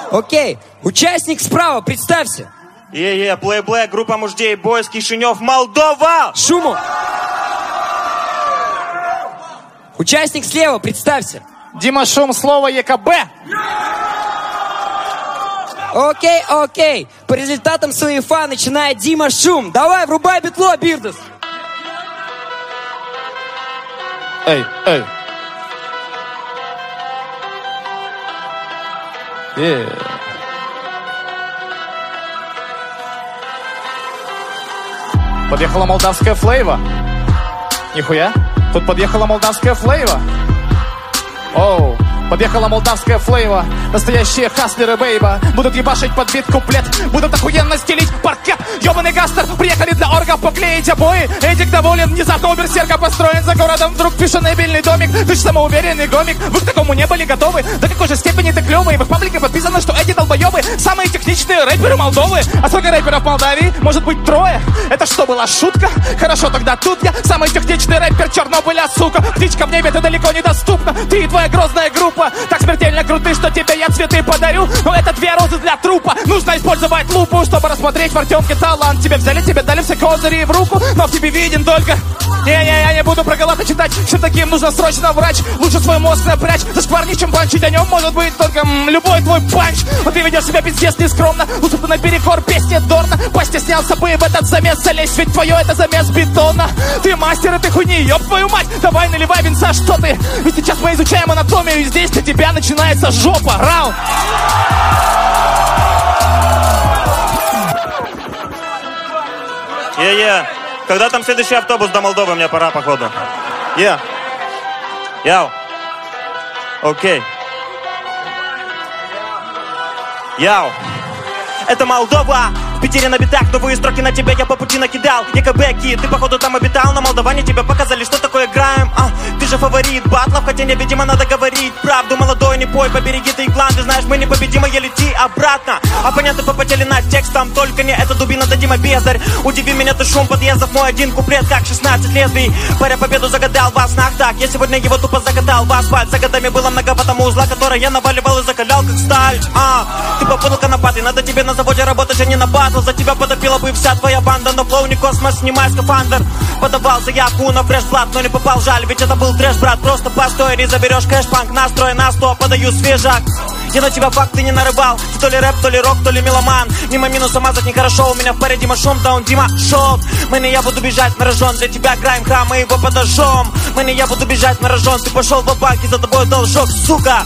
Окей, участник справа, представься. Play Black, группа мужей, Бойс, Кишинев, Молдова. Шуму. Участник слева, представься. Дима Шум, слово ЕКБ. Окей. По результатам СУЕФА начинает Дима Шум. Давай, врубай битло, Бирдус. Эй. Подъехала молдавская флейва. Нихуя. Тут подъехала молдавская флейва. Оу. Подъехала молдавская флейва. Настоящие хаслеры, бейба. Будут ебашить под бит куплет. Будут охуенно стелить паркет. Ёбаный гастер, приехали для оргов поклеить обои. Эдик доволен, внезапно у берсерка построен за городом. Вдруг фешенебельный домик. Ты ж самоуверенный гомик. Вы к такому не были готовы? До какой же степени ты клёвый? В их паблике подписано, что эти долбоёбы самые техничные рэперы Молдовы. А сколько рэперов в Молдавии? Может быть, 3? Это что, была шутка? Хорошо, тогда тут я самый техничный рэпер Чернобыля, сука. Птичка в небе, ты далеко недоступна. Ты и твоя грозная группа так смертельно круты, что тебе я цветы подарю. Но это 2 розы для трупа. Нужно использовать лупу, чтобы рассмотреть в Артемке талант. Тебе взяли, тебе дали все козыри в руку, но в тебе виден только... Я не буду про Галата читать. Всем таким нужно срочно врач. Лучше свой мозг напрячь. Зашкварней, чем банчить о нем может быть только любой твой панч. Но ты ведешь себя пиздец нескромно. Лучше бы наперекор песни Дорна. Постеснялся бы в этот замес залезть, ведь твое это замес бетона. Ты мастер этой хуйни, ёб твою мать. Давай наливай винца, что ты. Ведь сейчас мы изучаем анатомию, и здесь для тебя начинается жопа. Раунд. Когда там следующий автобус до Молдовы? Мне пора, походу. Яу. Окей. Яу. Это Молдова. В Питере на битах новые строки на тебя я по пути накидал. ЕКБ-ки, ты походу там обитал. На молдаване тебе показали, что такое граем. Ты же фаворит батлов, хотя не, видимо, надо говорить правду. Молодой, не пой, побереги ты клан. Ты знаешь, мы непобедимые, лети обратно. Оппоненты попотели над текстом, только не эта дубина, да Дима Бездарь. Удиви меня, ты шум подъездов, мой один куплет, как 16 лезвий. Паря победу загадал во снах так. Я сегодня его тупо закатал в асфальт. За годами было многовато узла, который я наваливал и закалял, как сталь. Ты попутал конопатый, надо тебе на заводе работать, а не на батл. За тебя потопила бы вся твоя банда, но флоу не космос, снимай скафандр. Подавал заявку на фреш-блат, но не попал, жаль, ведь это был трэш, брат. Просто постой, не заберешь кэш-панк, настрой на 100, подаю свежак. Я на тебя факты не нарывал. Ты то ли рэп, то ли рок, то ли меломан. Мимо минуса мазать нехорошо. У меня в паре Дима Шум, да он Дима Шоп. Мэне, я буду бежать на рожон. Для тебя граем хам, мы его подожжем. Мэне, я буду бежать на рожон. Ты пошел в банк и за тобой должок, сука.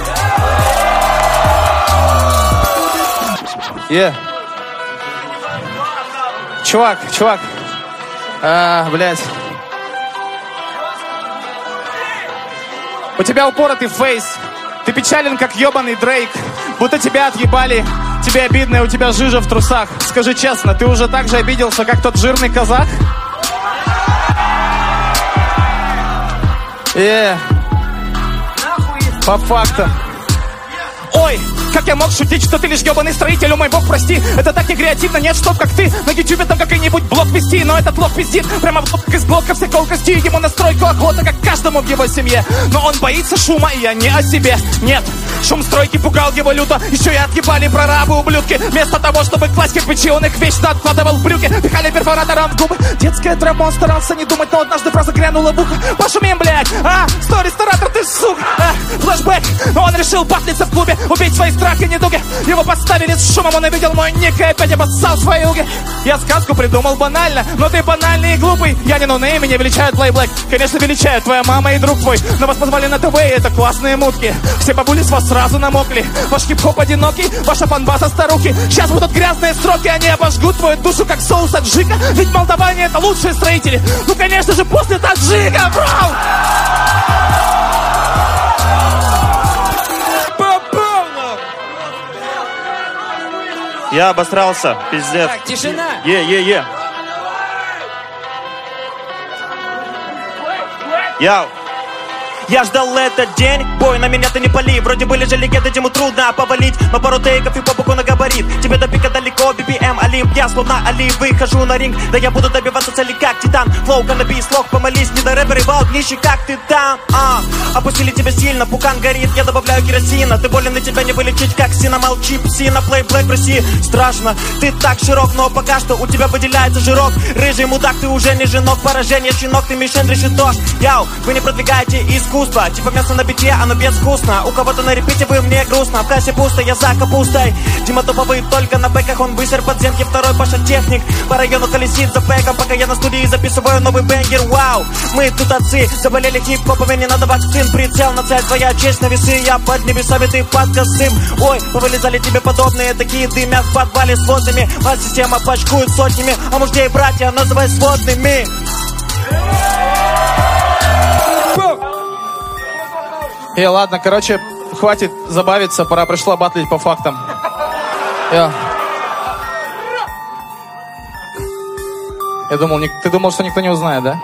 Чувак. Блядь. У тебя упоротый фейс. Ты печален, как ебаный Дрейк. Будто тебя отъебали. Тебе обидно, у тебя жижа в трусах. Скажи честно, ты уже так же обиделся, как тот жирный казах? По факту. Ой, как я мог шутить, что ты лишь ебаный строитель, о мой бог, прости. Это так не креативно, нет, чтоб как ты на ютубе там какой-нибудь блог вести. Но этот блог пиздит, прямо в блок из блока все колкости. Ему на стройку охота, как каждому в его семье. Но он боится шума, и я не о себе. Нет, шум стройки пугал его люто. Еще и отъебали прорабы, ублюдки. Вместо того, чтобы класть кирпичи, он их вечно откладывал в брюки. Пихали перфоратором в губы. Детская травма, он старался не думать, но однажды фраза грянула в ухо. Пошумим, блядь, стой, ресторатор, ты сука. Флэшбэк, но он решил батлиться в клубе. Убить свои страхи, недуги. Его подставили с шумом, он увидел мой ник и опять обоссал свои уги. Я сказку придумал банально, но ты банальный и глупый. Я не ноунейм, меня величают Play Black. Конечно, величают твоя мама и друг твой. Но вас позвали на ТВ, и это классные мутки. Все бабули с вас сразу намокли. Ваш хип-хоп одинокий, ваша фанбаза старухи. Сейчас будут грязные строки, они обожгут твою душу, как соус аджика. Ведь молдаване это лучшие строители. Ну, конечно же, после таджика, бро! Я обосрался, пиздец. Так, тишина. Яу. Я ждал этот день, бой, на меня ты не пали. Вроде были же легенды, Диму трудно повалить. Но пару тейков и по боку наговорить. фаворит. Тебе до пика далеко, BPM Олимп. Я словно Али, выхожу на ринг. Да я буду добиваться цели как титан. Флоу, каннабис, слог, помолись. Не до рэпер и ваут, нищий, как ты там. Опустили тебя сильно, пукан горит. Я добавляю керосина. Ты болен, и тебя не вылечить, как Сина. Молчи, псина, плей, блэк в России. Страшно, ты так широк, но пока что у тебя выделяется жирок. Рыжий мудак, ты уже не женок. Поражение, щенок, ты мишень, решеток. Яу, вы не продвигаете искусство. Типа мясо на бите, оно безвкусно. У кого-то на репите, вы мне грустно. В кассе пусто, я за капустой. Дима топовый только на бэках. Он быстр подземки, второй Паша техник. По району колесит за бэком, пока я на студии записываю новый бенгер. Вау, мы тут отцы, заболели хип-хопами, не надо вакцин. Прицел на цель, твоя честь на весы. Я под небесами, ты под косым. Ой, повылезали тебе подобные, такие дымят в подвале с водными. Вас система пачкует сотнями, а мужей братья называй сводными. Ладно, короче, хватит забавиться, пора пришло батлить по фактам. Я думал, ты думал, что никто не узнает, да?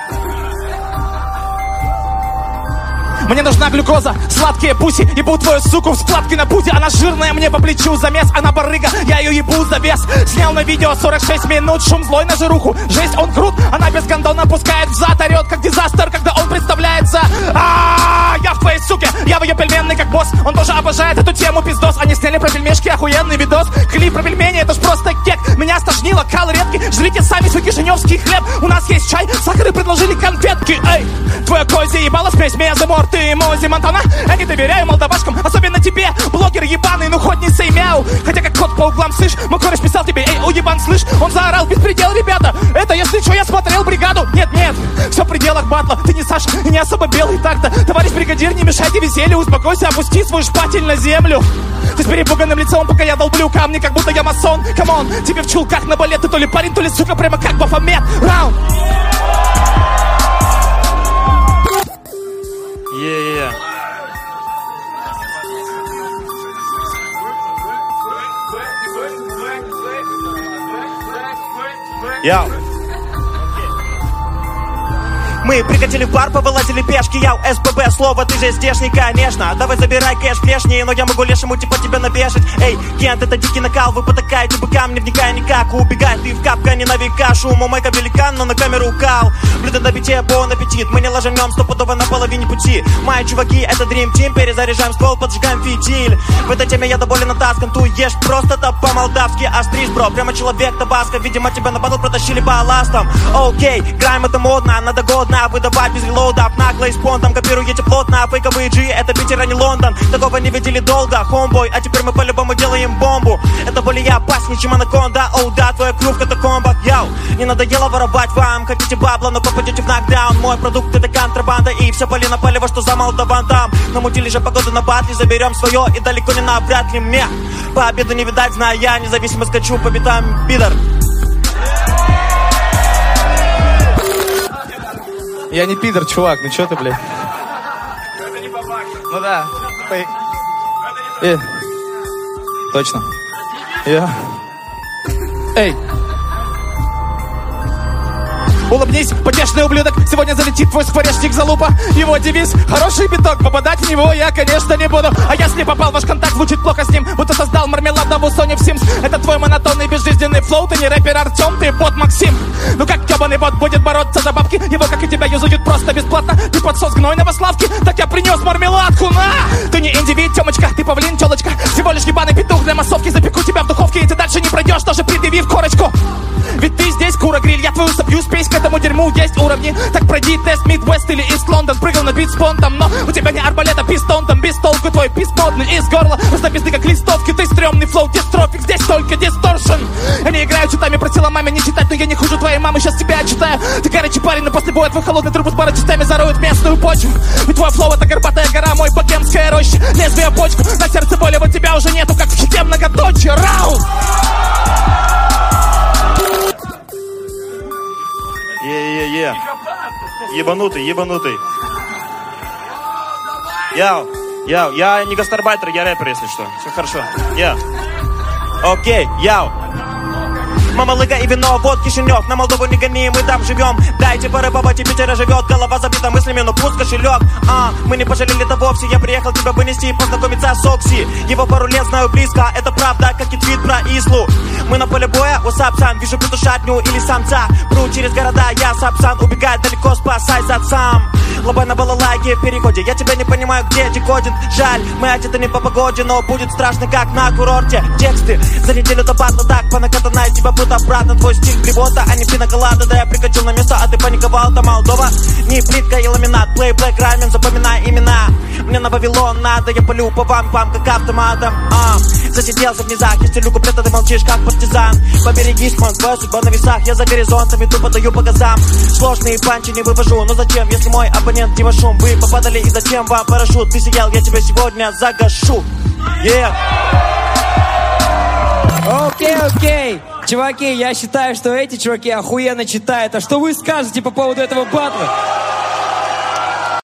Мне нужна глюкоза, сладкие пуси. Ебу твою суку в складке на пути. Она жирная, мне по плечу замес. Она барыга, я ее ебу за вес. Снял на видео 46 минут, шум злой на жируху. Жесть, он крут, она без гондона пускает взад. Орет, как дизастер, когда он представляется. Я в твоей суке, я в ее пельменной как босс. Он тоже обожает эту тему, пиздос. Они сняли про пельмешки, охуенный видос. Клип про пельмени, это ж просто кек. Меня стошнило, кал редкий. Жрите сами свой кишиневский хлеб. У нас есть чай, сахар и предложили конфетки. Эй, твоя козья ебала смесь, меня за мор, ты Мози Монтана. Я не доверяю молдавашкам, особенно тебе, блогер ебаный, ну хоть не сей мяу. Хотя как кот по углам, слышь, мой кореш писал тебе, эй, уебан, слышь. Он заорал, беспредел, ребята. Это если что, я смотрел бригаду. Нет, все в пределах батла. Ты не Саша, и не особо белый так-то. Товарищ бригадир, не мешайте веселью. Успокойся, опусти свой шпатель на землю. Ты с перепуганным лицом, пока я долблю камни, как будто я масон. Камон, тебе в чулках на балет. Ты то ли парень, то ли сука, прямо как Бафомет. Раунд. Мы прикатили в бар, повылазили пешки. Яу, СПБ, слово, ты же здешний, конечно. Давай забирай кэш внешний, но я могу лешему типа тебя навешать. Эй, Кент, это дикий накал, вы потакаете быкам, не вникая никак. Убегай ты в капкане на века. Шум у майка великан, но на камеру кал. Блюдо на бите, бон аппетит. Мы не ложанем стопудово на половине пути. Мои чуваки, это Dream Team. Перезаряжаем ствол, поджигаем фитиль. В этой теме я доволен натаскан. Ту ешь просто-то по-молдавски. Астриж, бро, прямо человек табаско. Видимо, тебя на батл протащили балластом. Окей, граем это модно, надо годно выдавать без релоудов, нагло и спонтом. Копируете плотно, фейковые G, это Питер, а не Лондон. Такого не видели долго, хомбой. А теперь мы по-любому делаем бомбу. Это более опаснее, чем анаконда. Оу, да, твоя крюв в катакомбах. Яу, не надоело воровать вам. Хотите бабла, но попадете в нокдаун. Мой продукт это контрабанда. И все полено полево, что за молдаван там. Намутили же погоду на батле, заберем свое. И далеко не на вряд ли мне по обеду не видать, знаю я. Независимо скачу по битам, пидор. Я не пидор, чувак, ну чё ты, блядь? Ну да. Точно. Эй. Улыбнись, потешный ублюдок. Сегодня залетит твой скворечник залупа. Его девиз — хороший биток. Попадать в него я, конечно, не буду. А если попал, ваш контакт звучит плохо с ним, будто создал мармеладного Sony в Sims. Это твой монотонный безжизненный флоу. Ты не рэпер Артем, ты бот Максим. Ну как ёбаный бот будет бороться за бабки? Его, как и тебя, юзают просто бесплатно. Ты подсос гнойного Славки, так я принес мармеладку, на! Ты не индивид, Тёмочка, ты павлин, тёлочка. Всего лишь ебаный петух для массовки. Запеку тебя в духовке, и ты дальше не пройдешь, тоже предъявив корочку. Ведь ты здесь, кура-гриль, я твою собью спесь. К этому дерьму есть уровни. Так пройди тест Мидвест или Ист Лондон. Прыгал на бит с понтом, но у тебя не арбалет, а пистон. Там без толку твой пист модный из горла. Просто пизды как листовки, ты стрёмный флоу, дистрофик. Здесь только дисторшн. Они играют читами, просила маме не читать. Но я не хуже твоей мамы, сейчас тебя читаю. Ты горячий парень, но после боя твой холодный трубу с пара частями зароют местную почву. Ведь твой флоу это горбатая гора, мой богемская роща. Лезвие почку, на сердце боли, вот тебя уже нету, как в хите многоточие. Раунд! Ебанутый. Яу, я не гастарбайтер, я рэпер, если что. Все хорошо. Окей, яу. Мамалыга и вино, вот Кишинев. На Молдову не гони, мы там живем. Дайте порыбовать, и Питера живет. Голова забита мыслями, но пуст кошелек. Мы не пожалели это вовсе. Я приехал тебя вынести, познакомиться с Окси. Его пару лет знаю близко, это правда, как и твит про Ислу. Мы на поле боя, усапсан. Вижу петушатню или самца. Пру через города, я сапсан. Убегает далеко, спасай сам. Лобай на балалайке в переходе. Я тебя не понимаю, где декодинг. Жаль, мы одеты не по погоде, но будет страшно, как на курорте. Тексты за неделю-то батла так понакатанай тебя будто обратно. Твой стиль блевота, а не пиноколада. Да я прикатил на место, а ты паниковал. Там Молдова, не плитка и ламинат. Плей, блэк, рамен, запоминай имена. Мне на Вавилон надо, я полю по вам, как автоматом. Засиделся в низах, я стелю куплет, а ты молчишь, как партизан. Поберегись, мон, твоя судьба на весах. Я за горизонтами тупо даю по газам. Сложные панчи не вывожу, но зачем, если мой оппонент Дима Шум? Вы попадали, и зачем вам парашют? Ты сиял, я тебя сегодня загашу. Окей. Чуваки, я считаю, что эти чуваки охуенно читают. А что вы скажете по поводу этого батла?